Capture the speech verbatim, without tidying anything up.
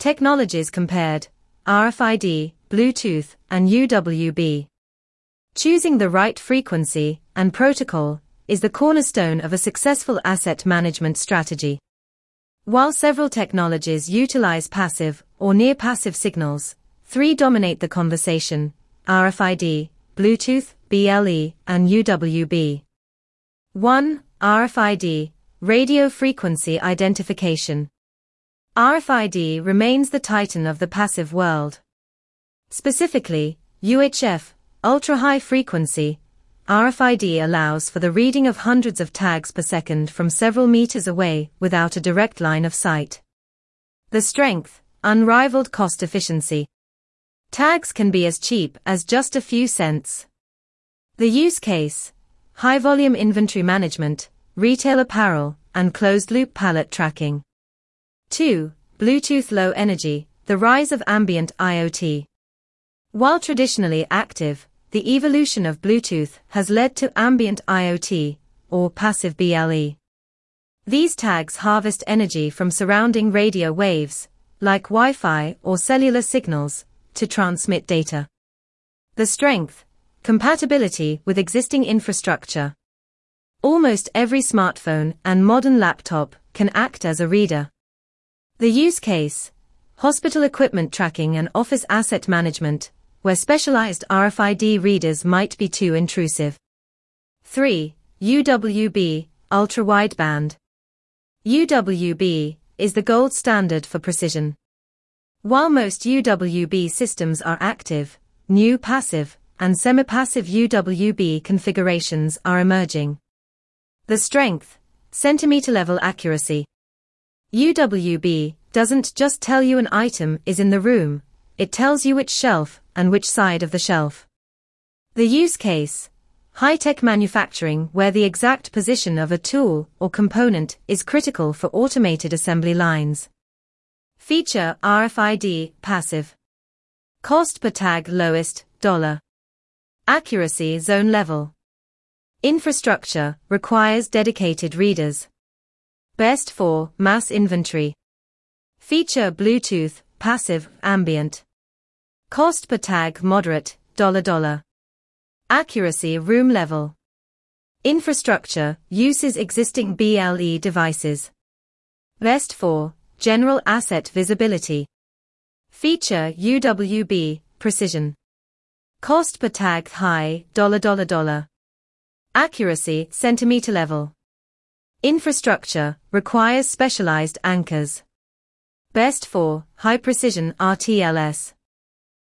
Technologies compared: R F I D, Bluetooth, and U W B. Choosing the right frequency and protocol is the cornerstone of a successful asset management strategy. While several technologies utilize passive or near-passive signals, three dominate the conversation: R F I D, Bluetooth, B L E, and U W B. one. R F I D, Radio Frequency Identification. R F I D remains the titan of the passive world. Specifically, U H F, ultra-high frequency, R F I D allows for the reading of hundreds of tags per second from several meters away without a direct line of sight. The strength: unrivaled cost efficiency. Tags can be as cheap as just a few cents. The use case: high-volume inventory management, retail apparel, and closed-loop pallet tracking. two. Bluetooth Low Energy, the rise of ambient I O T. While traditionally active, the evolution of Bluetooth has led to ambient I O T, or passive B L E. These tags harvest energy from surrounding radio waves, like Wi-Fi or cellular signals, to transmit data. The strength: compatibility with existing infrastructure. Almost every smartphone and modern laptop can act as a reader. The use case: hospital equipment tracking and office asset management, where specialized R F I D readers might be too intrusive. three. U W B, Ultra-Wideband. U W B is the gold standard for precision. While most U W B systems are active, new passive and semi-passive U W B configurations are emerging. The strength: centimeter-level accuracy. U W B doesn't just tell you an item is in the room, it tells you which shelf and which side of the shelf. The use case: high-tech manufacturing, where the exact position of a tool or component is critical for automated assembly lines. Feature: R F I D, passive. Cost per tag lowest, dollar. Accuracy zone level. Infrastructure requires dedicated readers. Best for mass inventory. Feature: Bluetooth, passive, ambient. Cost per tag moderate, dollar dollar. Accuracy room level. Infrastructure uses existing B L E devices. Best for general asset visibility. Feature: U W B, precision. Cost per tag high, dollar dollar dollar. Accuracy centimeter level. Infrastructure requires specialized anchors. Best for high precision R T L S.